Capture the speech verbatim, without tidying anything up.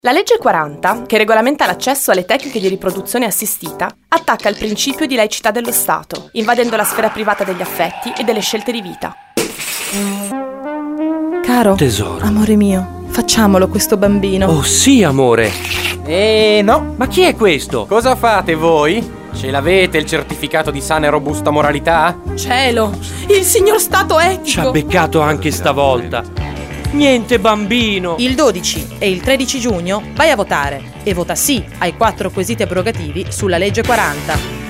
La legge quaranta, che regolamenta l'accesso alle tecniche di riproduzione assistita, attacca il principio di laicità dello Stato, invadendo la sfera privata degli affetti e delle scelte di vita. Caro, tesoro, amore mio, facciamolo questo bambino. Oh sì, amore. Eh no. Ma chi è questo? Cosa fate voi? Ce l'avete il certificato di sana e robusta moralità? Cielo, il signor Stato etico! Ci ha beccato anche stavolta. Niente bambino. Il dodici e il tredici giugno vai a votare e vota sì ai quattro quesiti abrogativi sulla legge quaranta.